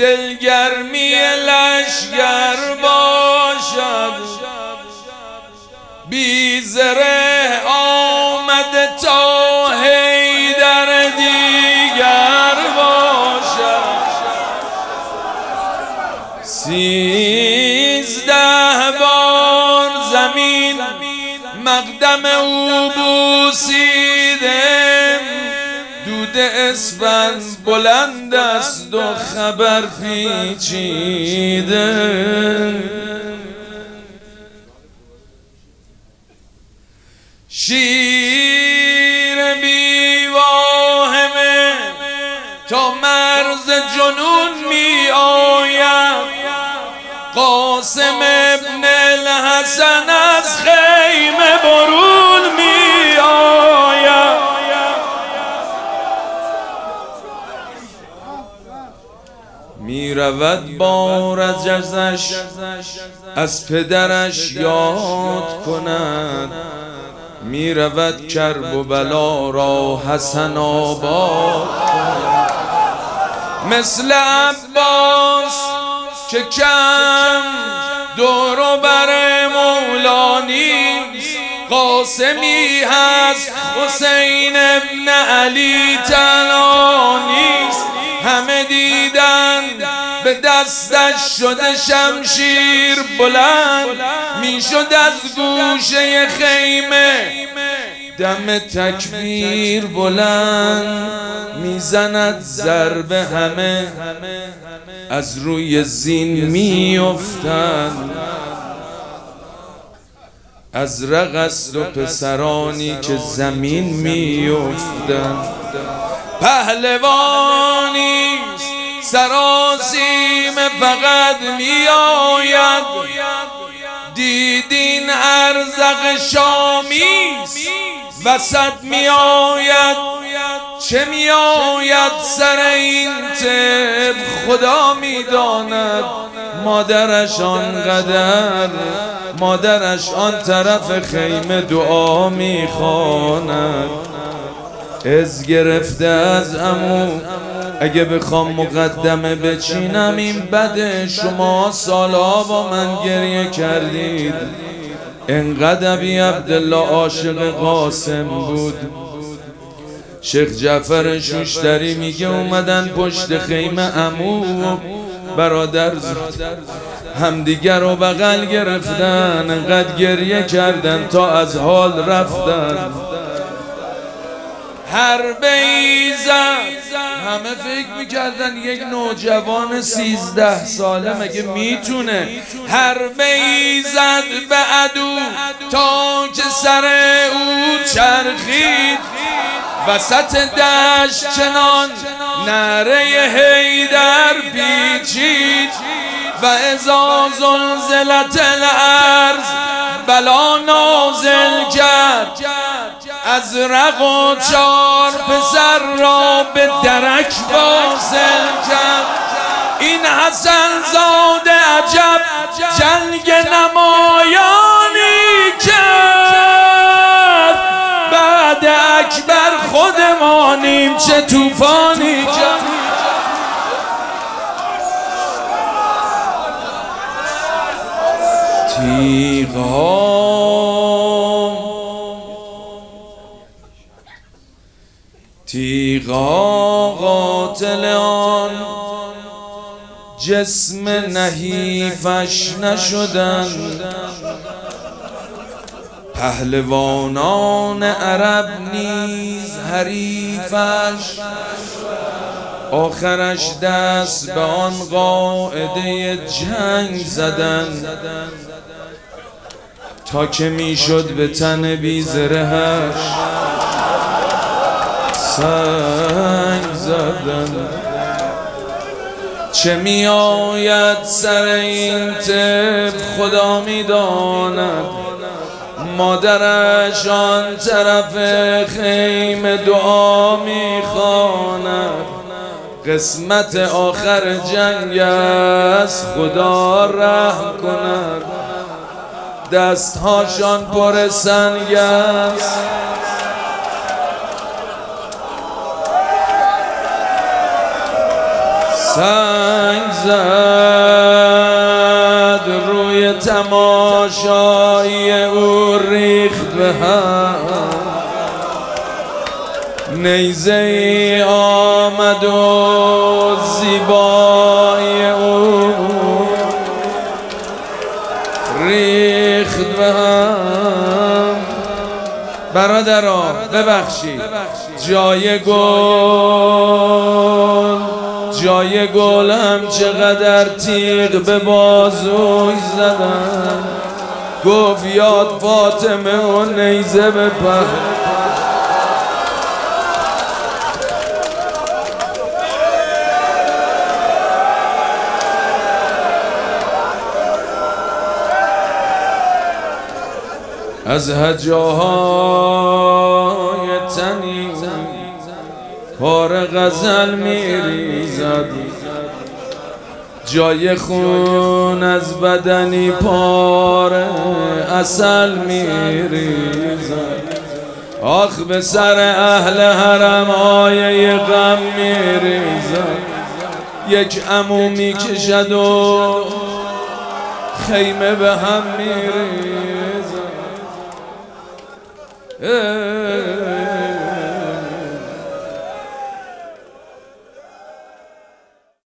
دلگرمی لشگر باشد، بی زره آمده تا حیدر دیگر باشد. 13 بار زمین مقدم او بوسیدم، دود اسفند بلند است و خبر پیچیده. شیر بیواهمه تا مرز جنون می آید، قاسم ابن الحسن از خیمه برون می آید. می رود با رجزش از پدرش یاد کند، می رود کرب و بلا را حسن آباد کند. مثل عباس که کم دور و بر مولا نیست، قاسمی هست حسین ابن علی تنها نیست. همه دیدن به دستش شده شمشیر بلند، میشد از گوشه خیمه دم تکبیر بلند. میزند ضربه همه از روی زین میافتند، از رقص و پسرانی که زمین میافتند. پهلوانی سراسیم فقط میآید، دیدین ارزق شامیست وسط میآید. چه میآید سر این طب خدا میداند، مادرش آنقدر، مادرش آن طرف خیمه دعا میخواند. از گرفته از عمو اگه بخوام مقدمه بچینم این بده، شما سالها با من گریه کردید. انقدر ابی عبدالله عاشق قاسم بود. شیخ جعفر شوشتری میگه اومدن پشت خیمه عمو برادر همدیگر رو بغل گرفتن، انقدر گریه کردن تا از حال رفتن. حربه‌ای زد، همه فکر میکردن یک نوجوان 13 ساله مگه میتونه. حربه‌ای زد به عدو تا که سر او چرخید، وسط دشت چنان نعره حیدر پیچید. و اذا زلزلت الارض بلا نازل کرد، ازرق و 4 پسر را به درک واصل کرد. این حسن زاده عجب جنگ نمایانی کرد، بعد اکبر خودمانیم چه طوفانی کرد. تیغا قاتل آن جسم نحیفش نشدند، پهلوانان عرب نیز حریفش. آخرش دست به آن قاعده جنگ زدند، تا که میشد به تن بی زرهش سنگ زدن. چه می آید سر این طب خدا می داند، مادرش آن طرف خیمه دعا می خواند. قسمت آخر جنگ است خدا رحم کند، دستهاشان پر سنگ است. سنگ زد روی تماشای او ریخت به هم نیزه ای آمد و زیبایی او ریخت به هم. برادران ببخشید جای گل هم چقدر تیغ به بازوی زدن گفت یاد فاطمه و نیزه بپر از هجاهای تنی پار غزل میریزد جای خون از بدنی پار عسل میریزد آخ به سر اهل حرم آیه غم میریزد یک عمو میکشد و خیمه به هم میریزد